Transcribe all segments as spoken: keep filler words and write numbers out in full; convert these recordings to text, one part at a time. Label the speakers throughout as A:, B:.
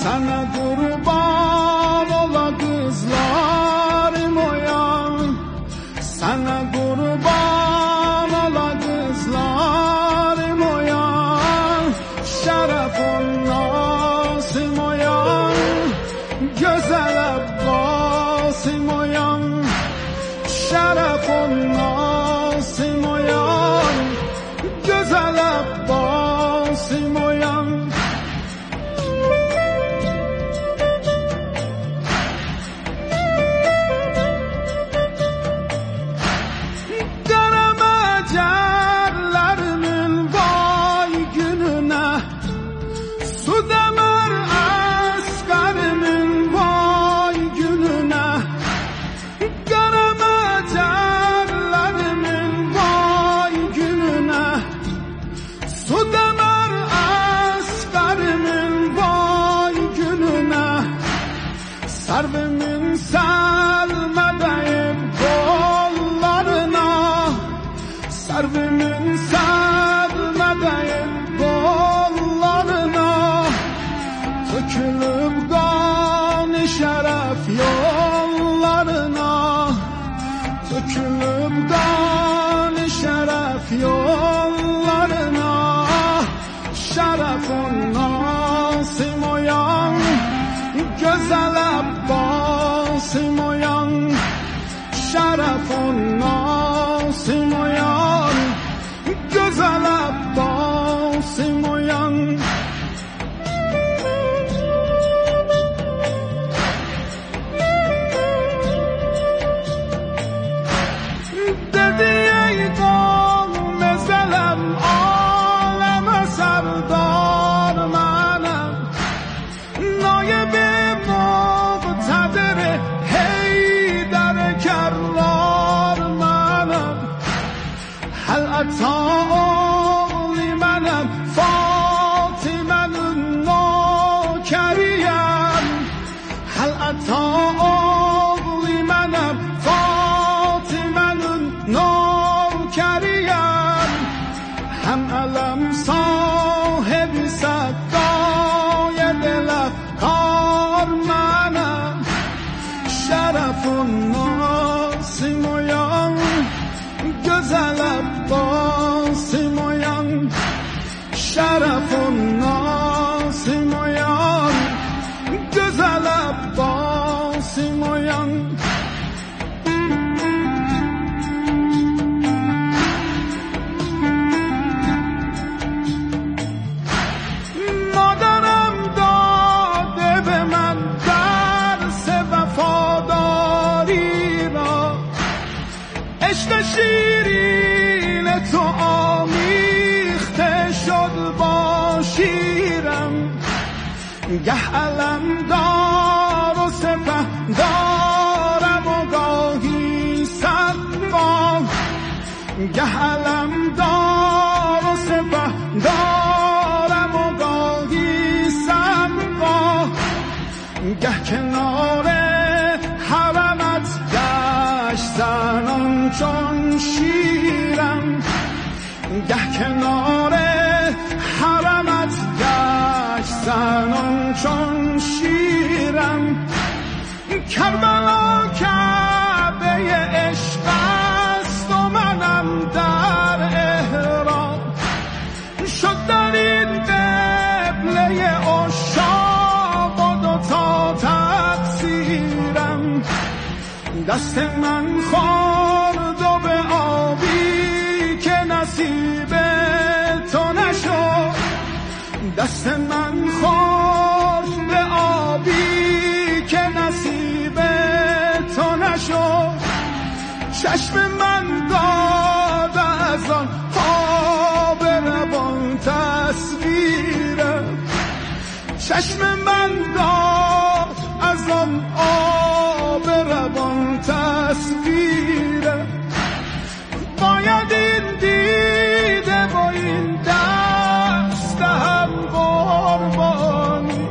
A: sana kurban ola kızlarım oyan, sana kurban ola kızlarım oyan, şerefon Nasım oyan, güzel Abbasım oyan, şerefon Nasım oyan, güzel Abbasım oyan. Sarvımın salmadayım kollarına, sarvımın salmadayım kollarına, tökülüp kan-ı şeref yollarına, tökülüp kan-ı şeref yollarına, şerefon Nasım oyan, güzel Abbasım oyan, şerefon Nasım oyan, güzel Abbasım oyan. Dedi ey kavm ezelem, aleme serdar menem, nayebe Atağlı mənim Fatimənin nökəriyəm, həl atağlı mənim Fatimənin nökəriyəm, həm ələm sahibi səqqayə diləf qar mənəm, şərəfun Nasım oyan, güzel Abbasım oyan, şerefon Nasım oyan, güzel Abbasım oyan. Madarım dade be men derse vefadari ra, عشق شیرین تو آمیخته شد با شیرم، گه علم دار و سپه دارم و گاهی صدقا، گه علم دار و سپه دارم و گاهی صدقا، گه کنار حرمت گشتنم چون شیرم، گه کنار حرمت گشتنم چون شیرم، کربلا کعبه عشق است و منم در احرام، شد در این قبله عشاق و دوتا تقصیرم، دست من خورد و به آبی که نصیب تو نشد، دست من خورد به آبی که نصیب تو نشد، چشم من داد از آن آب روان تصویرم، چشم من داد از آن آب روان تصویرم، باید این دیده و این دست هم قربانی،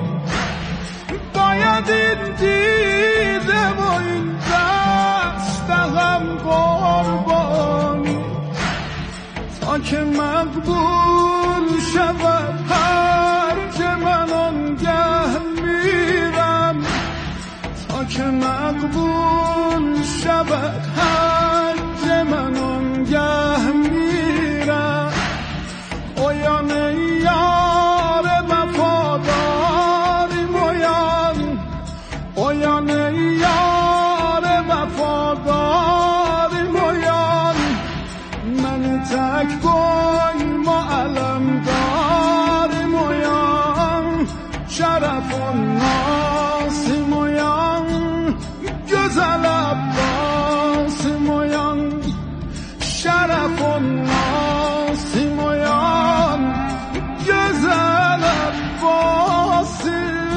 A: باید این دیده و این دست هم قربانی، تا که مقبول شود هر که من آنگه می که مقبول شود حج من آنگه میرم. اویان یار وفاداری مویان، اویان یار وفاداری مویان، من تک بای معلم داری مویان، شرف و ناسی مویان، گزل عباسی مویان، شرف و ناسی مویان، گزل عباسی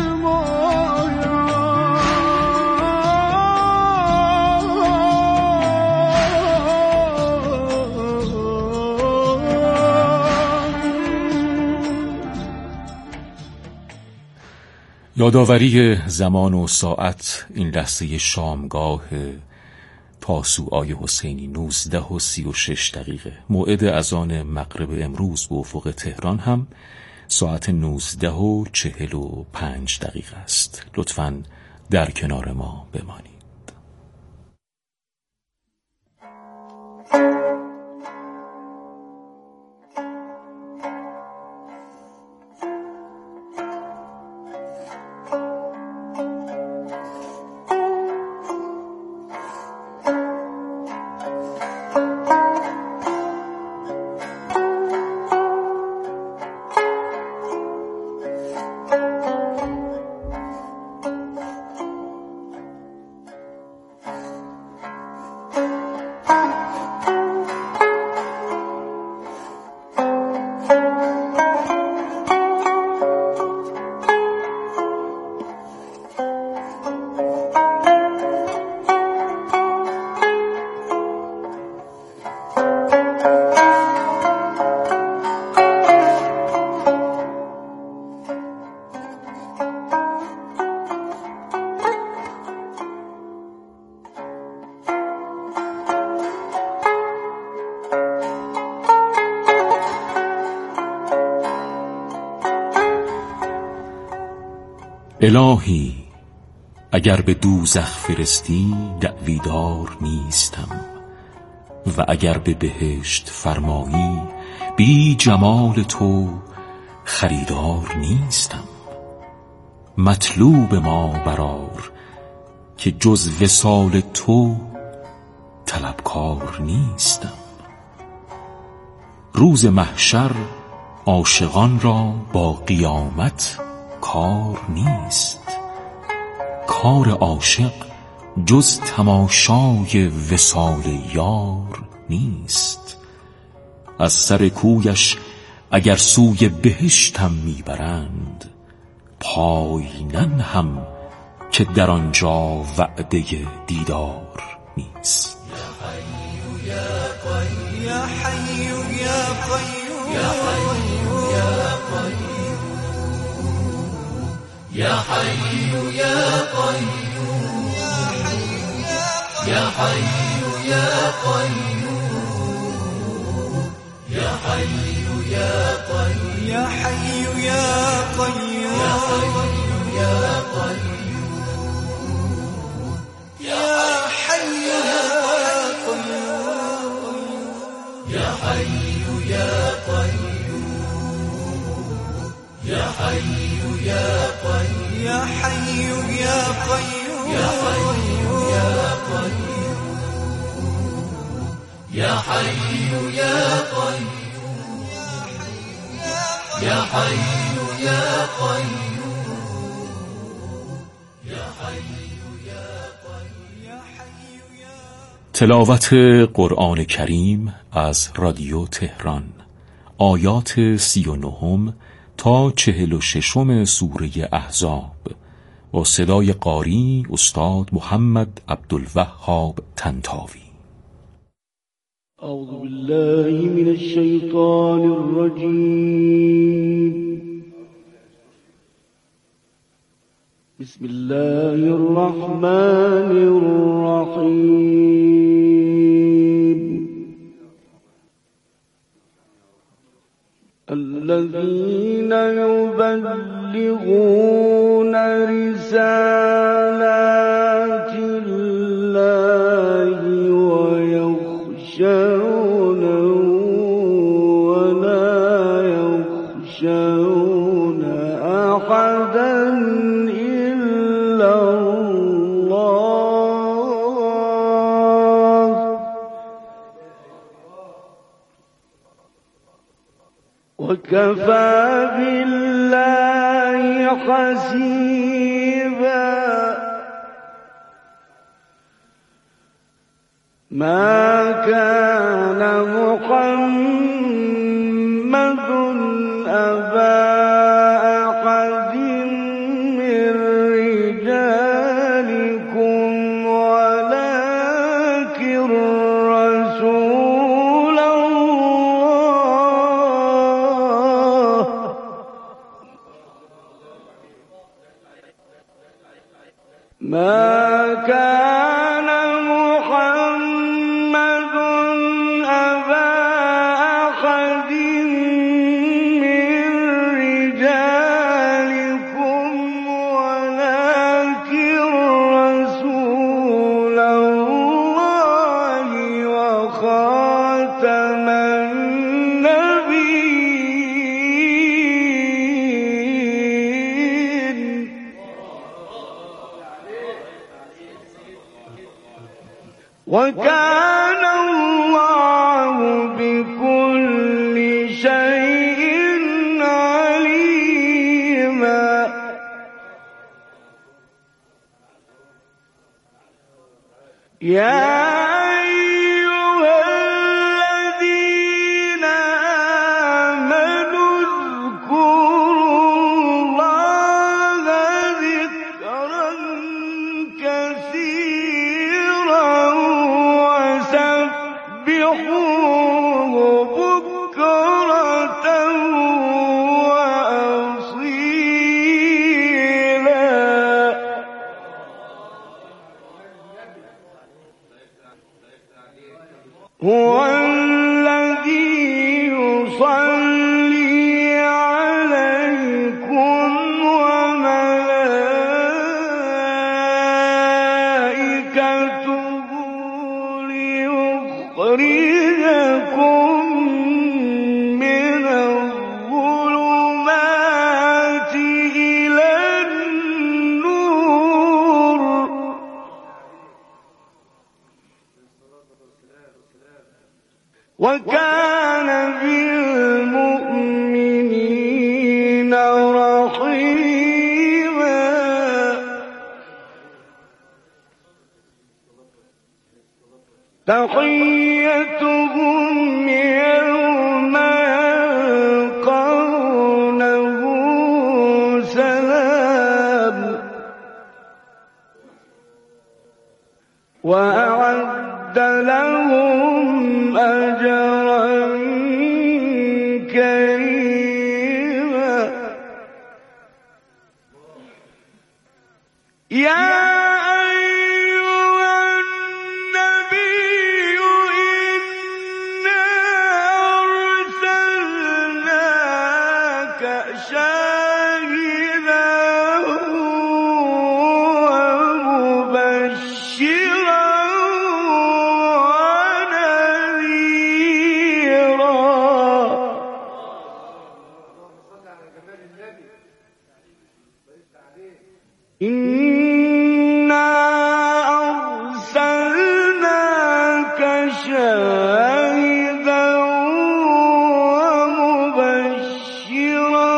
B: یادآوری زمان و ساعت این لحظه شامگاه تاسوعای حسینی نوزده و سی و شش دقیقه. موعد اذان مغرب امروز به افق تهران هم ساعت نوزده و چهل و پنج دقیقه است. لطفاً در کنار ما بمانید. الهی اگر به دوزخ فرستی دعویدار نیستم، و اگر به بهشت فرمایی بی جمال تو خریدار نیستم. مطلوب ما برار که جز وصال تو طلبکار نیستم. روز محشر عاشقان را با قیامت کار نیست. کار عاشق جز تماشای وصال یار نیست. از سر کویش اگر سوی بهشتم میبرند، پای ننهم که در آنجا وعده دیدار نیست.
A: یا حی یا قیوم، یا حی یا قیوم، یا حی یا قیوم، یا حی یا قیوم، یا حی یا قیوم، یا حی یا قیوم، یا حی یا قیوم، یا حی یا قیوم، یا حی یا قیوم، یا حی یا قیوم، یا حی یا قیوم، یا حی یا قیوم، یا حی یا قیوم، یا حی یا قیوم.
B: تلاوت قرآن کریم از رادیو تهران، آیات سی و نهم تا چهل و ششم سوره احزاب، با صدای قاری استاد محمد عبدالوهاب طنطاوی.
A: اعوذ بالله من الشیطان الرجیم. بسم الله الرحمن الرحیم. الذين يبلغون رسالات
C: يعبدون أحدا إلا الله وكفى بالله حسيبا ما كان محمد أبا أحد من رجالكم ولكن رسول الله ما كان محمد أبا أحد من رجالكم ولكن رسول الله وخاتم النبيين وكان الله بكل شيء عليما يا أيها الذين آمنوا اذكروا الله ذكرا كثيرا وسبحوه بكرة وأصيلا هو الذي يصلي عليكم وملائكته ليخرجكم من الظلمات إلى النور وكان بالمؤمنين رحيما تحيتهم يوم يلقونه سلام وأعد لهم أجرا كريما يا شاهدا ومبشرا ونذيرا إنا أرسلناك شاهدا ومبشرا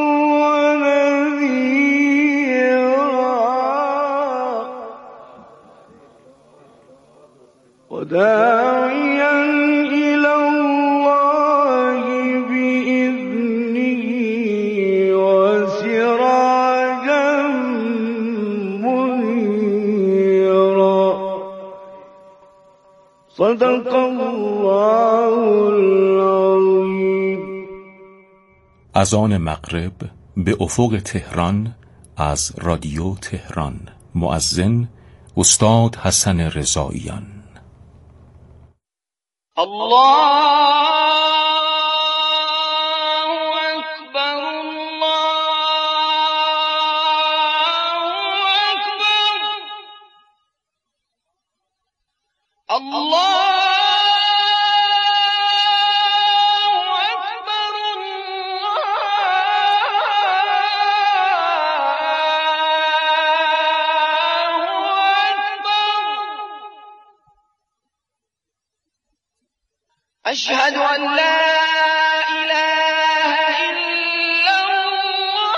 C: وداعيا إلى الله بإذنه وسراجا منيرا صدق الله العظيم.
B: اذان مغرب به افق تهران از رادیو تهران. مؤذن استاد حسن رضاییان.
D: الله اکبر الله اکبر الله اکبر الله أشهد أن لا إله إلا الله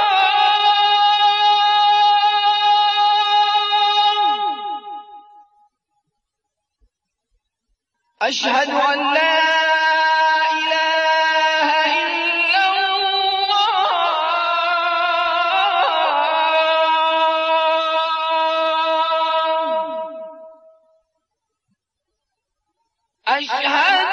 D: أشهد أن لا إله إلا الله أشهد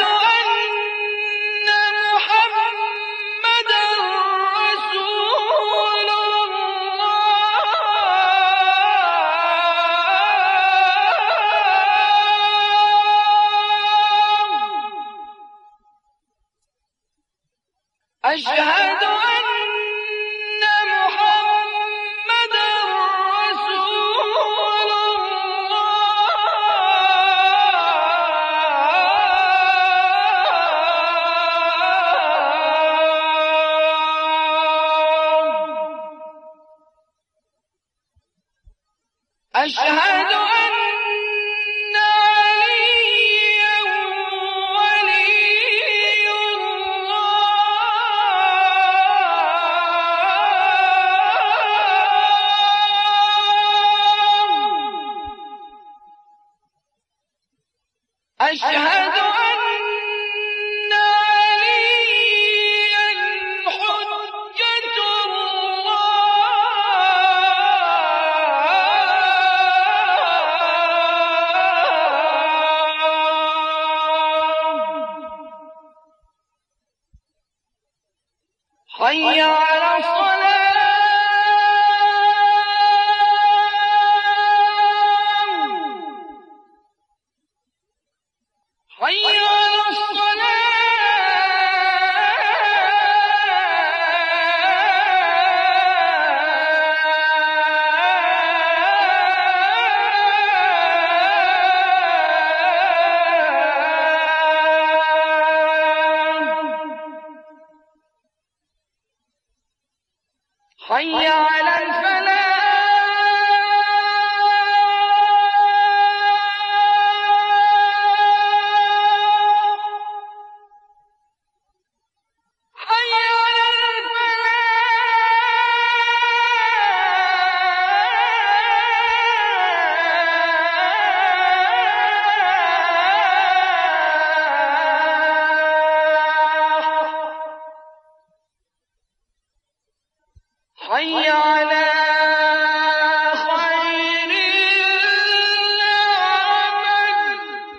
D: أشهد أن محمدا رسول الله أشهد أشهد أن عليا حجة الله حي على الصلاة حي على الصلاة حي على الفلاح حي على خير العمل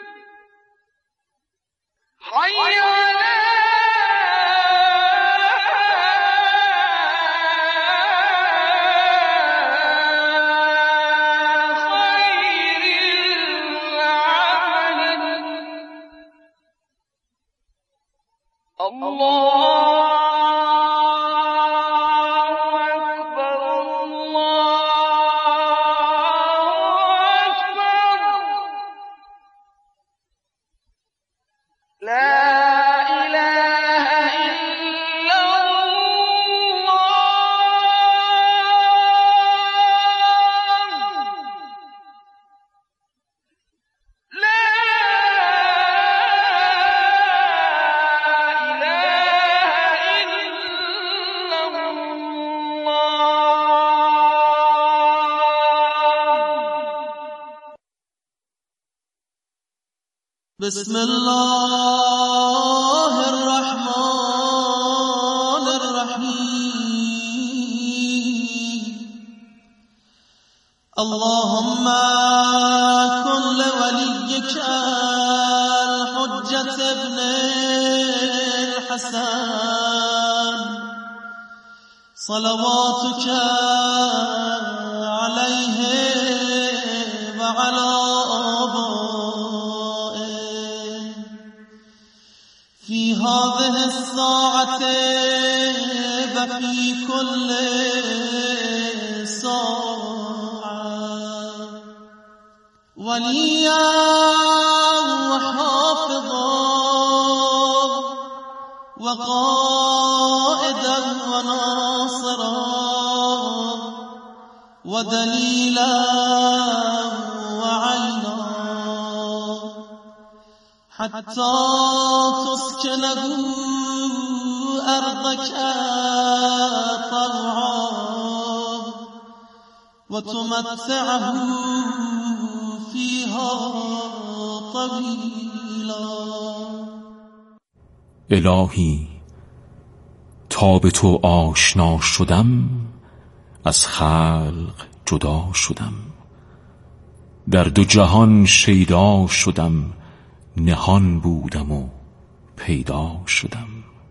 D: حي على خير العمل الله
E: بسم الله الرحمن الرحيم اللهم كن لوليك الحجة ابن الحسن صلواتك عليه وعلى في هذه الساعة وفي كل ساعة وليا وحافظا وقائدا وناصرا ودليلا وعينا حتی تسکنه ارضك طوعا وتمتعه فيها طويلا.
B: الهی تا به تو آشنا شدم از خلق جدا شدم، در دو جهان شیدا شدم، نهان بودم و پیدا شدم.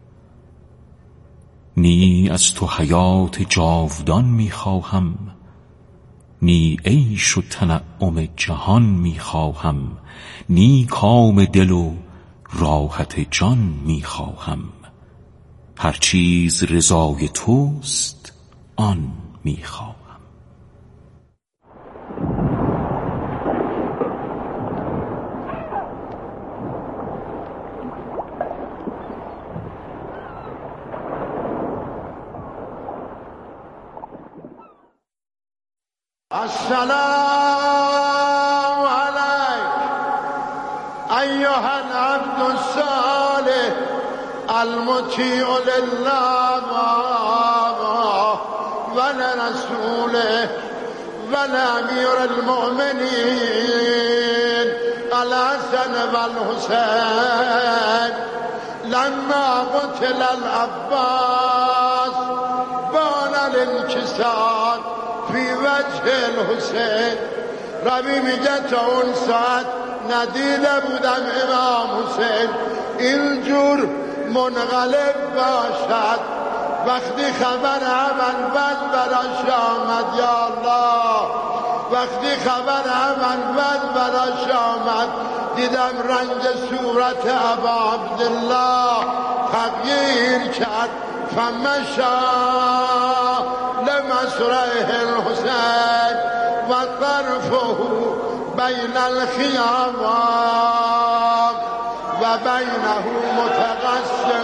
B: نی از تو حیات جاودان میخواهم، نی عیش و تنعم جهان میخواهم، نی کام دل و راحت جان میخواهم. هر چیز رضای توست آن میخواهم.
F: السلام عليك أيها العبد الصالح المطيع لله ولرسوله ولأمير المؤمنين الحسن والحسين لما قتل العباس بان الانكسار فی وجه الحسین. ربی میگه تا اون ساعت ندیده بودم امام حسین اینجور منقلب باشد. وقتی خبر عمل بد براش آمد، یا الله، وقتی خبر عمل بد براش آمد دیدم رنگ صورت ابا عبدالله تغییر کرد. فمشا لمسرعه الحسين وطرفه بين الخيام وبينه متقسم.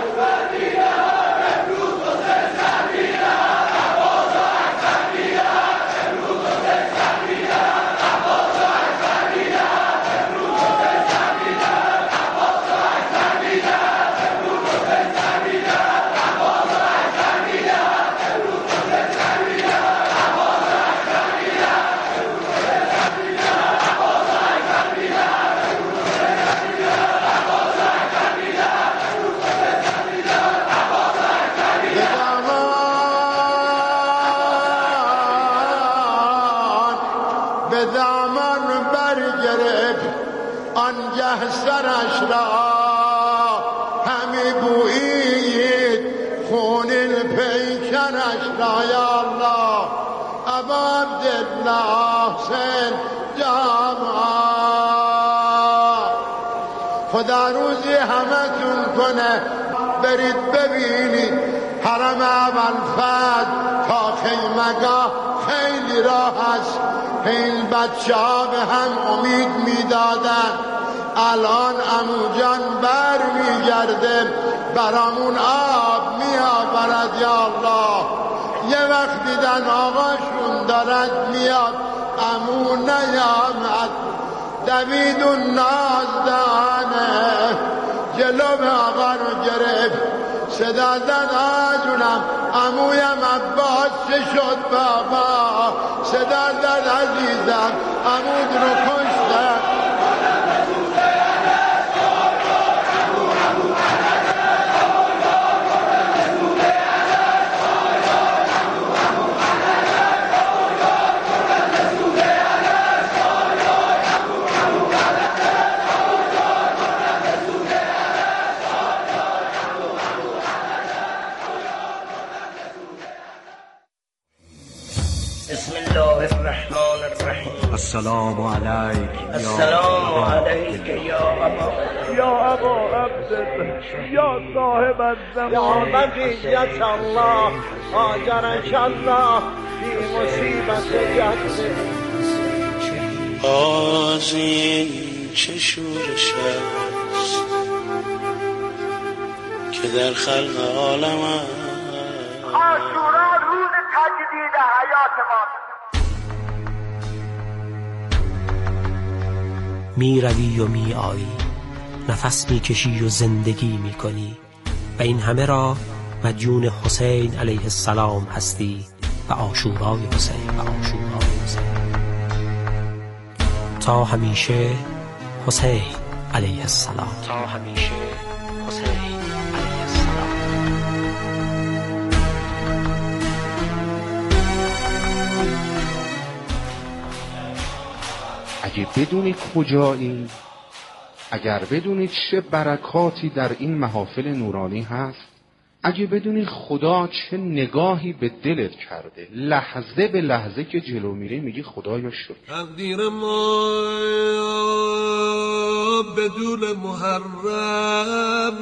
F: به دامن برگرفت آنگه سرش را همی بویید خون پیکرش را. یا الله ابا عبدالله حسین جوان خدا روزی همه تون کنه برید ببینید حرم ابوالفضل تا خیمگاه خیلی راه است. این بچه ها به هم امید میدادن الان عمو جان بر میگرده برامون آب میآورد. یا الله یه وقت دیدن آقاشون دارد میاد عمو نیامد، دوید و ناز دانه جلو به آقا رو گرفت صدا زد آجونم عمویم عباس چه شد بابا، صدا زد عزیزم عمود رو کشتن.
G: بسم الله الرحمن الرحیم.
H: السلام علیک
G: السلام علیک یا ابا
C: یا ابا عبدالله یا صاحب الزمان
G: یا بقیت الله آجرک الله فی مصیبت جد.
I: باز این چه شورش است که در خلق عالم است.
D: عاشورا روز تجدید حیات ما.
H: می روی و می آیی نفس میکشی و زندگی میکنی و این همه را مدیون حسین علیه السلام هستی و عاشورای حسین و عاشورای حسین. تا همیشه حسین علیه السلام. تا همیشه حسین علیه السلام.
J: اگه بدونید کجایی، اگر بدونید چه برکاتی در این محافل نورانی هست، اگه بدونید خدا چه نگاهی به دلت کرده، لحظه به لحظه که جلو میری میگی خدایا شکر.
C: تقدیر ما بدون محرم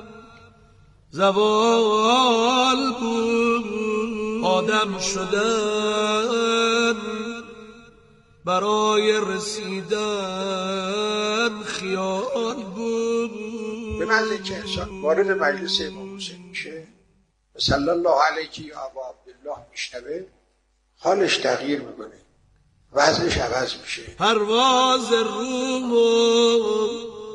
C: زوال بود، آدم شدن برای رسیدن خیال بود.
K: به محضی که انسان وارد مجلس امام حسین میشه، صلی الله علیه یا ابا عبدالله میشنوه، حالش تغییر میکنه، وضعش عوض میشه.
C: پرواز روح و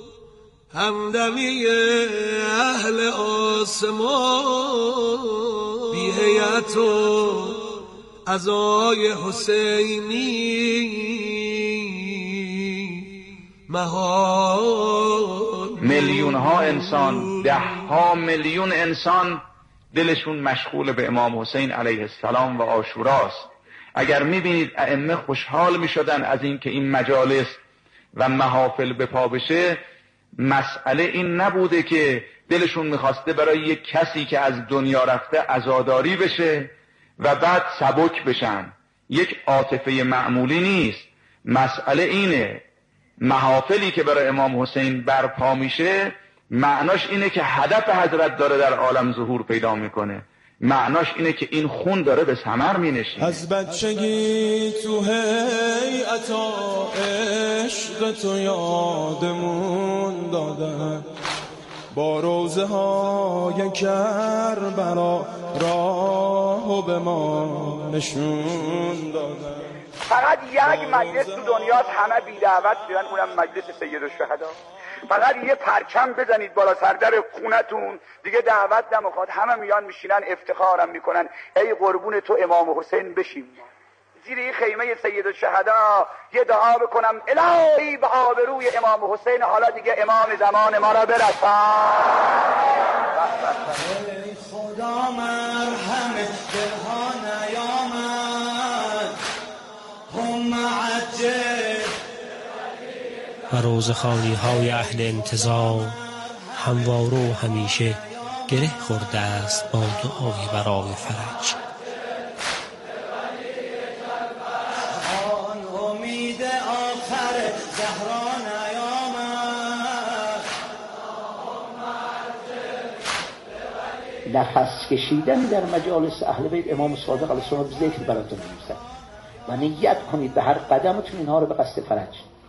C: همدمی اهل آسمان، بی هیئت و عزای حسینی محال.
L: میلیون ها انسان، ده ها میلیون انسان دلشون مشغول به امام حسین علیه السلام و عاشوراست. اگر میبینید ائمه خوشحال میشدن از این که این مجالس و محافل به پا بشه، مسئله این نبوده که دلشون میخواسته برای یک کسی که از دنیا رفته عزاداری بشه و بعد سبک بشن. یک عاطفه معمولی نیست. مسئله اینه محافلی که برای امام حسین برپا میشه معناش اینه که هدف حضرت داره در عالم ظهور پیدا میکنه. معناش اینه که این خون داره به ثمر مینشینه.
M: از بچگی تو هیئت عشق تو یادمون دادن، با روزه های کربلا راهو به ما نشون دادن.
D: فقط یک مجلس تو دنیاست همه بی دعوت شدن، اونم مجلس سیدالشهدا. فقط یه پرچم بزنید بالا سر در خونتون، دیگه دعوت نمیخواد، همه میان میشینن افتخارم میکنن ای قربون تو امام حسین بشیم. زیر این خیمه سیدالشهدا یه دعا بکنم الهی به آبروی امام حسین حالا دیگه امام زمان ما را برسان.
A: ای خدا مرحم دلها نیامد، هم عجل.
H: و روزخوانی های اهل انتظار همواره و همیشه گره خورده است با دعای برای فرج.
A: آن امید آخر زهرا نیامد.
N: نفس کشیدن در مجالس اهل بیت امام صادق علیه السلام ذکر براتون می‌نویسم و نیت کنید به هر قدمتون اینها رو به قصد فرج.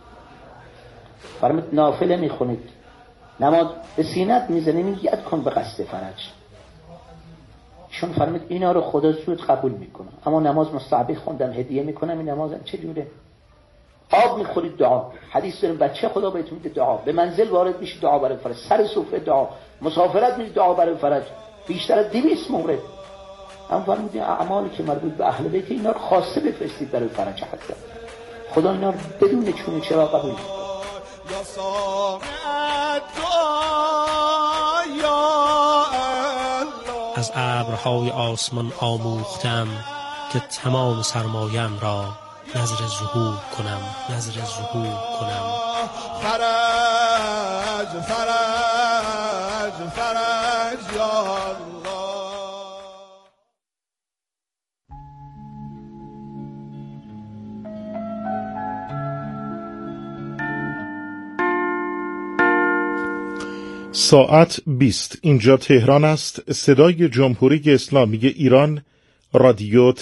N: فرمود نافله میخونید، نماز به سینت میزنی، نیت کن به قصد فرج. چون فرمود اینا رو خدا زود قبول میکنه. اما نماز مستحبی خوندن هدیه میکنم، این نمازم چه جوره؟ آب میخورید دعا، حدیث داریم بچه خدا بهتون میده دعا، به منزل وارد میشید دعا برای فرج، سر سفره دعا، مسافرت میشید دعا برای فرج، بیشتر از دویست مورد. اما فرمود اعمالی که مربوط به اهل بیت اینا رو خاصه بفرستید برای فرج حضرت. خدا اینا رو بدون چون چرا قبول میکنه.
H: از ابرهای آسمان آموختم که تمام سرمایم را نظر ظهور کنم، نظر ظهور کنم.
A: فرج فرج فرج یا الله.
O: ساعت بیست. اینجا تهران است. صدای جمهوری اسلامی ایران، رادیو